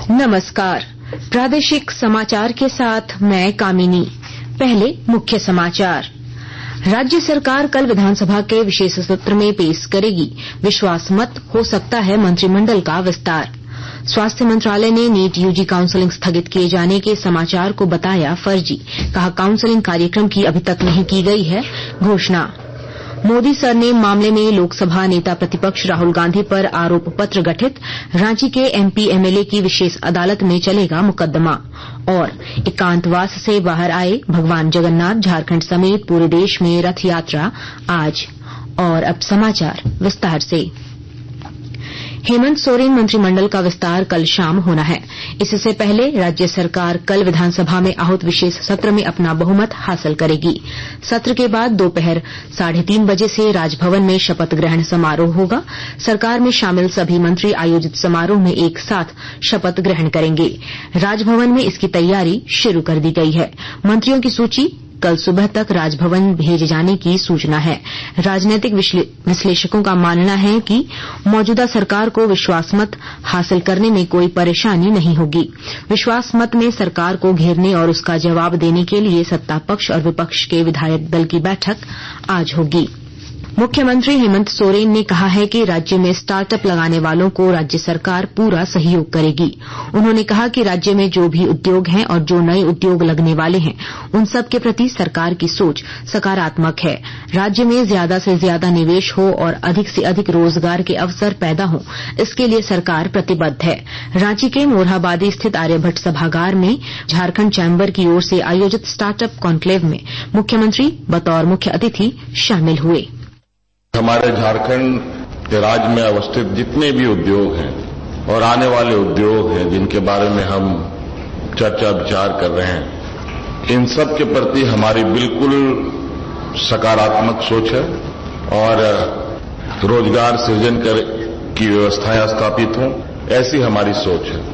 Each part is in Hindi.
नमस्कार, प्रादेशिक समाचार के साथ मैं कामिनी। पहले मुख्य समाचार। राज्य सरकार कल विधानसभा के विशेष सत्र में पेश करेगी विश्वास मत, हो सकता है मंत्रिमंडल का विस्तार। स्वास्थ्य मंत्रालय ने नीट यूजी काउंसलिंग स्थगित किए जाने के समाचार को बताया फर्जी, कहा काउंसलिंग कार्यक्रम की अभी तक नहीं की गई है घोषणा। मोदी सरनेम मामले में लोकसभा नेता प्रतिपक्ष राहुल गांधी पर आरोप पत्र गठित, रांची के एमपी एमएलए की विशेष अदालत में चलेगा मुकदमा। और एकांतवास से बाहर आए भगवान जगन्नाथ, झारखंड समेत पूरे देश में रथ यात्रा आज। और अब समाचार विस्तार से। हेमंत सोरेन मंत्रिमंडल का विस्तार कल शाम होना है। इससे पहले राज्य सरकार कल विधानसभा में आहूत विशेष सत्र में अपना बहुमत हासिल करेगी। सत्र के बाद दोपहर 3:30 बजे से राजभवन में शपथ ग्रहण समारोह होगा। सरकार में शामिल सभी मंत्री आयोजित समारोह में एक साथ शपथ ग्रहण करेंगे। राजभवन में इसकी तैयारी शुरू कर दी गई है। मंत्रियों की सूची कल सुबह तक राजभवन भेजे जाने की सूचना है। राजनीतिक विश्लेषकों का मानना है कि मौजूदा सरकार को विश्वास मत हासिल करने में कोई परेशानी नहीं होगी। विश्वास मत में सरकार को घेरने और उसका जवाब देने के लिए सत्ता पक्ष और विपक्ष के विधायक दल की बैठक आज होगी। मुख्यमंत्री हेमंत सोरेन ने कहा है कि राज्य में स्टार्टअप लगाने वालों को राज्य सरकार पूरा सहयोग करेगी। उन्होंने कहा कि राज्य में जो भी उद्योग हैं और जो नए उद्योग लगने वाले हैं, उन सब के प्रति सरकार की सोच सकारात्मक है। राज्य में ज्यादा से ज्यादा निवेश हो और अधिक से अधिक रोजगार के अवसर पैदा हों, इसके लिए सरकार प्रतिबद्ध है। रांची के मोरहाबादी स्थित आर्यभट्ट सभागार में झारखंड चैम्बर की ओर से आयोजित स्टार्टअप कॉन्क्लेव में मुख्यमंत्री बतौर मुख्य अतिथि शामिल हुए। हमारे झारखंड के राज्य में अवस्थित जितने भी उद्योग हैं और आने वाले उद्योग हैं जिनके बारे में हम चर्चा विचार कर रहे हैं, इन सब के प्रति हमारी बिल्कुल सकारात्मक सोच है और रोजगार सृजन की व्यवस्थाएं स्थापित हों, ऐसी हमारी सोच है।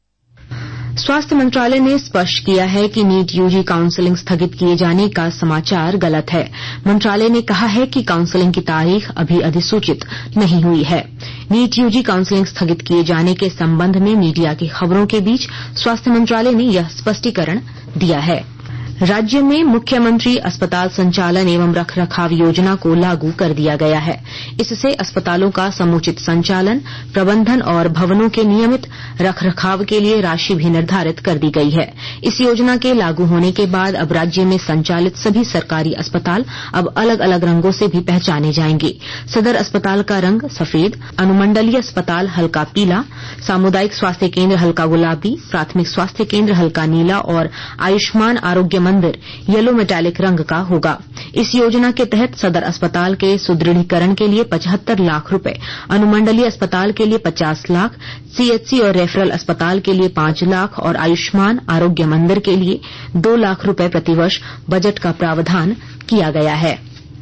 स्वास्थ्य मंत्रालय ने स्पष्ट किया है कि नीट यूजी काउंसलिंग स्थगित किए जाने का समाचार गलत है। मंत्रालय ने कहा है कि काउंसलिंग की तारीख अभी अधिसूचित नहीं हुई है। नीट यूजी काउंसलिंग स्थगित किए जाने के संबंध में मीडिया की खबरों के बीच स्वास्थ्य मंत्रालय ने यह स्पष्टीकरण दिया है। राज्य में मुख्यमंत्री अस्पताल संचालन एवं रखरखाव योजना को लागू कर दिया गया है। इससे अस्पतालों का समुचित संचालन, प्रबंधन और भवनों के नियमित रखरखाव के लिए राशि भी निर्धारित कर दी गई है। इस योजना के लागू होने के बाद अब राज्य में संचालित सभी सरकारी अस्पताल अब अलग अलग रंगों से भी पहचाने जाएंगे। सदर अस्पताल का रंग सफेद, अनुमंडलीय अस्पताल हल्का पीला, सामुदायिक स्वास्थ्य केंद्र हल्का गुलाबी, प्राथमिक स्वास्थ्य केंद्र हल्का नीला और आयुष्मान आरोग्य मंदिर येलो मेटालिक रंग का होगा। इस योजना के तहत सदर अस्पताल के सुदृढ़ीकरण के लिए 75 लाख रुपए, अनुमंडलीय अस्पताल के लिए 50 लाख, सीएचसी और रेफरल अस्पताल के लिए 5 लाख और आयुष्मान आरोग्य मंदिर के लिए 2 लाख रुपए प्रतिवर्ष बजट का प्रावधान किया गया है।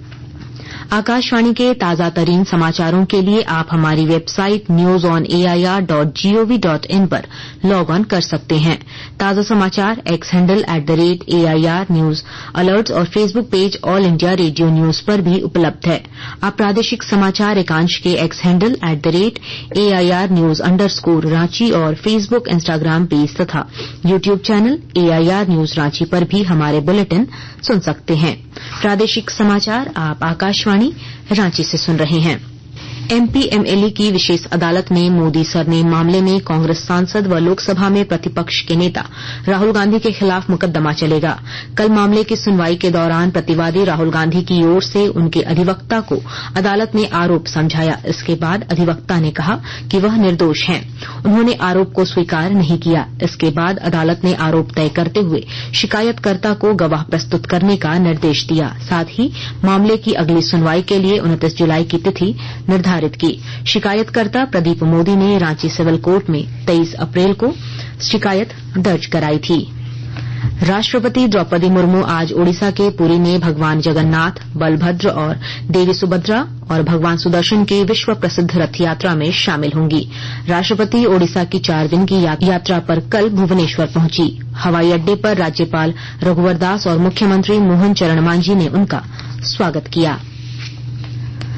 आकाशवाणी के ताजा तरीन समाचारों के लिए आप हमारी वेबसाइट newsonair.gov.in पर लॉग ऑन कर सकते हैं। ताजा समाचार X handle @AIR news alerts और Facebook page all India radio news पर भी उपलब्ध है। आप प्रादेशिक समाचार एकांश के एक्स हैंडल @AIR न्यूज _ और फेसबुक, इंस्टाग्राम पेज तथा YouTube channel AIR news Ranchi पर भी हमारे बुलेटिन सुन सकते हैं। प्रादेशिक समाचार आप आकाशवाणी रांची से सुन रहे हैं। एमपी एमएलए की विशेष अदालत में मोदी सरनेम मामले में कांग्रेस सांसद व लोकसभा में प्रतिपक्ष के नेता राहुल गांधी के खिलाफ मुकदमा चलेगा। कल मामले की सुनवाई के दौरान प्रतिवादी राहुल गांधी की ओर से उनके अधिवक्ता को अदालत ने आरोप समझाया। इसके बाद अधिवक्ता ने कहा कि वह निर्दोष हैं। उन्होंने आरोप को स्वीकार नहीं किया। इसके बाद अदालत ने आरोप तय करते हुए शिकायतकर्ता को गवाह प्रस्तुत करने का निर्देश दिया। साथ ही मामले की अगली सुनवाई के लिए 29 जुलाई की तिथि निर्धारित की। शिकायतकर्ता प्रदीप मोदी ने रांची सिविल कोर्ट में 23 अप्रैल को शिकायत दर्ज कराई थी। राष्ट्रपति द्रौपदी मुर्मू आज ओडिशा के पुरी में भगवान जगन्नाथ, बलभद्र और देवी सुभद्रा और भगवान सुदर्शन की विश्व प्रसिद्ध रथ यात्रा में शामिल होंगी। राष्ट्रपति ओडिशा की 4 दिन की यात्रा पर कल भुवनेश्वर पहुंची। हवाई अड्डे पर राज्यपाल रघुवर दास और मुख्यमंत्री मोहन चरण मांझी ने उनका स्वागत किया।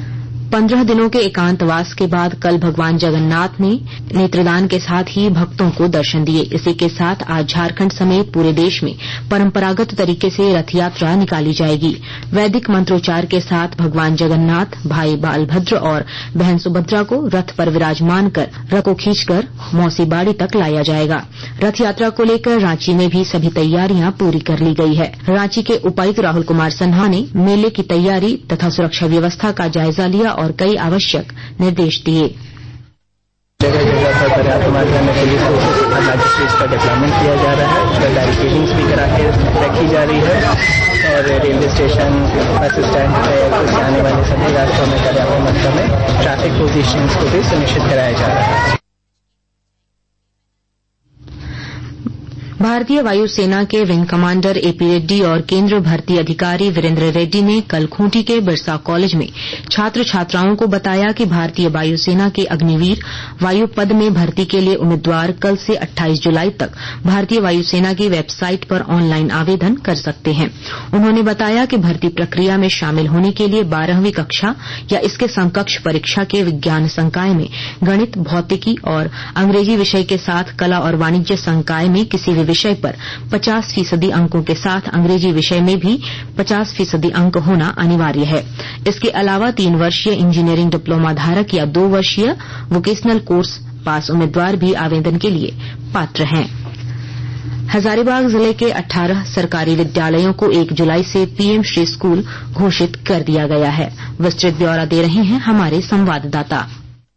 15 दिनों के एकांतवास के बाद कल भगवान जगन्नाथ ने नेत्रदान के साथ ही भक्तों को दर्शन दिए। इसी के साथ आज झारखंड समेत पूरे देश में परंपरागत तरीके से रथ यात्रा निकाली जाएगी। वैदिक मंत्रोच्चार के साथ भगवान जगन्नाथ, भाई बालभद्र और बहन सुभद्रा को रथ पर विराजमान कर रथ को खींचकर मौसी बाड़ी तक लाया जाएगा। रथ यात्रा को लेकर रांची में भी सभी तैयारियां पूरी कर ली गई है। रांची के उपायुक्त राहुल कुमार सिन्हा ने मेले की तैयारी तथा सुरक्षा व्यवस्था का जायजा लिया और कई आवश्यक निर्देश दिए। जगह जगह पर पर्याप्त मात्रा में पुलिस फोर्सेस तथा मजिस्ट्रेट्स का डिप्लॉयमेंट किया जा रहा है। बैरिकेडिंग्स भी करा के रखी जा रही है और रेलवे स्टेशन, बस स्टैंड पे आने वाले सभी रास्तों में पर्याप्त मात्रा में ट्रैफिक पोजिशंस को भी सुनिश्चित कराया जा रहा है। भारतीय वायुसेना के विंग कमांडर एपी रेड्डी और केंद्रीय भर्ती अधिकारी वीरेंद्र रेड्डी ने कल खूंटी के बिरसा कॉलेज में छात्र छात्राओं को बताया कि भारतीय वायुसेना के अग्निवीर वायु पद में भर्ती के लिए उम्मीदवार कल से 28 जुलाई तक भारतीय वायुसेना की वेबसाइट पर ऑनलाइन आवेदन कर सकते हैं। उन्होंने बताया कि भर्ती प्रक्रिया में शामिल होने के लिए 12वीं कक्षा या इसके समकक्ष परीक्षा के विज्ञान संकाय में गणित, भौतिकी और अंग्रेजी विषय के साथ कला और वाणिज्य संकाय में किसी भी विषय पर 50% अंकों के साथ अंग्रेजी विषय में भी 50% अंक होना अनिवार्य है। इसके अलावा 3 वर्षीय इंजीनियरिंग डिप्लोमा धारक या 2 वर्षीय वोकेशनल कोर्स पास उम्मीदवार भी आवेदन के लिए पात्र हैं। हजारीबाग जिले के 18 सरकारी विद्यालयों को 1 जुलाई से पीएम श्री स्कूल घोषित कर दिया गया है। विस्तृत ब्यौरा दे रहे हैं हमारे संवाददाता।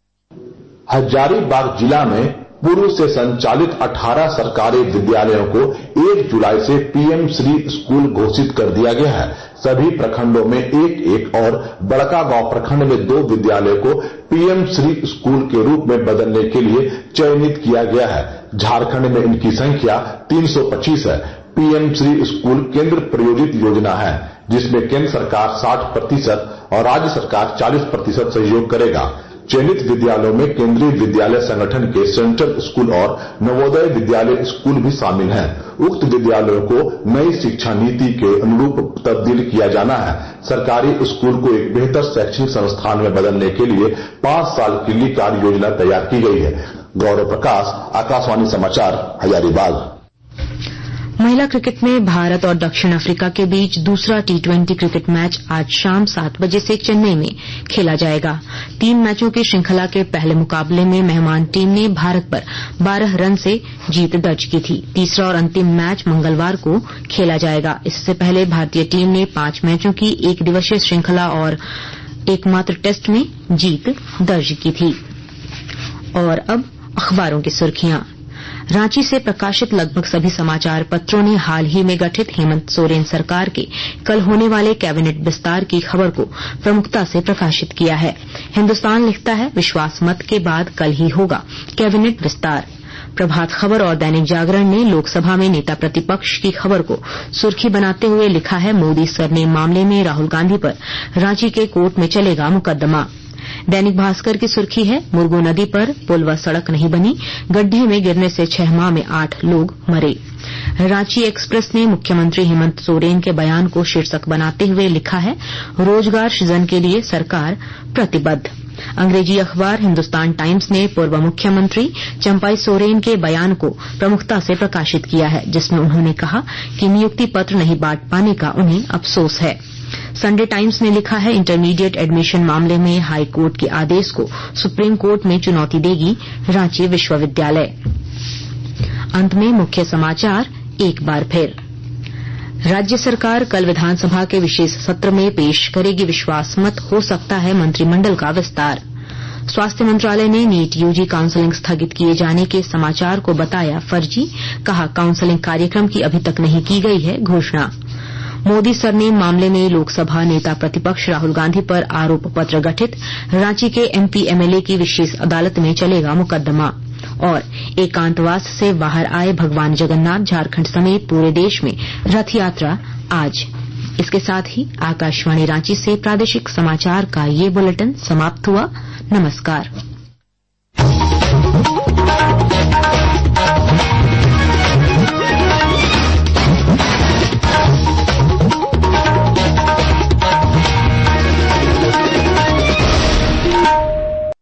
हजारीबाग जिला में पूर्व से संचालित 18 सरकारी विद्यालयों को 1 जुलाई से पीएम श्री स्कूल घोषित कर दिया गया है। सभी प्रखंडों में एक और बड़का गांव प्रखंड में 2 विद्यालयों को पीएम श्री स्कूल के रूप में बदलने के लिए चयनित किया गया है। झारखंड में इनकी संख्या 325 है। पीएम श्री स्कूल केंद्र प्रायोजित योजना है, जिसमें केंद्र सरकार 60% और राज्य सरकार 40% सहयोग करेगा। चयनित विद्यालयों में केंद्रीय विद्यालय संगठन के सेंट्रल स्कूल और नवोदय विद्यालय स्कूल भी शामिल हैं। उक्त विद्यालयों को नई शिक्षा नीति के अनुरूप तब्दील किया जाना है। सरकारी स्कूल को एक बेहतर शैक्षणिक संस्थान में बदलने के लिए 5 साल के लिए कार्य योजना तैयार की गई है। गौरव प्रकाश, आकाशवाणी समाचार, हजारीबाग। महिला क्रिकेट में भारत और दक्षिण अफ्रीका के बीच दूसरा T20 क्रिकेट मैच आज शाम 7 बजे से चेन्नई में खेला जाएगा। 3 मैचों की श्रृंखला के पहले मुकाबले में मेहमान टीम ने भारत पर 12 रन से जीत दर्ज की थी। तीसरा और अंतिम मैच मंगलवार को खेला जाएगा। इससे पहले भारतीय टीम ने 5 मैचों की 1 दिवसीय श्रृंखला और एकमात्र टेस्ट में जीत दर्ज की थी। और अब अखबारों की सुर्खियां। रांची से प्रकाशित लगभग सभी समाचार पत्रों ने हाल ही में गठित हेमंत सोरेन सरकार के कल होने वाले कैबिनेट विस्तार की खबर को प्रमुखता से प्रकाशित किया है। हिन्दुस्तान लिखता है, विश्वास मत के बाद कल ही होगा कैबिनेट विस्तार। प्रभात खबर और दैनिक जागरण ने लोकसभा में नेता प्रतिपक्ष की खबर को सुर्खी बनाते हुए लिखा है, मोदी सरनेम मामले में राहुल गांधी पर रांची के कोर्ट में चलेगा मुकदमा। दैनिक भास्कर की सुर्खी है, मुरगू नदी पर पुल व सड़क नहीं बनी, गड्ढे में गिरने से 6 माह में 8 लोग मरे। रांची एक्सप्रेस ने मुख्यमंत्री हेमंत सोरेन के बयान को शीर्षक बनाते हुए लिखा है, रोजगार सृजन के लिए सरकार प्रतिबद्ध। अंग्रेजी अखबार हिन्दुस्तान टाइम्स ने पूर्व मुख्यमंत्री चंपाई सोरेन के बयान को प्रमुखता से प्रकाशित किया है, जिसमें उन्होंने कहा कि नियुक्ति पत्र नहीं बांट पाने का उन्हें अफसोस है। संडे टाइम्स ने लिखा है, इंटरमीडिएट एडमिशन मामले में हाई कोर्ट के आदेश को सुप्रीम कोर्ट में चुनौती देगी रांची विश्वविद्यालय। अंत में मुख्य समाचार एक बार फिर। राज्य सरकार कल विधानसभा के विशेष सत्र में पेश करेगी विश्वास मत, हो सकता है मंत्रिमंडल का विस्तार। स्वास्थ्य मंत्रालय ने नीट यूजी काउंसलिंग स्थगित किए जाने के समाचार को बताया फर्जी, कहा काउंसलिंग कार्यक्रम की अभी तक नहीं की गई है घोषणा। मोदी सरनेम मामले में लोकसभा नेता प्रतिपक्ष राहुल गांधी पर आरोप पत्र गठित, रांची के एमपी एमएलए की विशेष अदालत में चलेगा मुकदमा। और एकांतवास से बाहर आए भगवान जगन्नाथ, झारखंड समेत पूरे देश में रथ यात्रा आज। इसके साथ ही आकाशवाणी रांची से प्रादेशिक समाचार का ये बुलेटिन समाप्त हुआ। नमस्कार।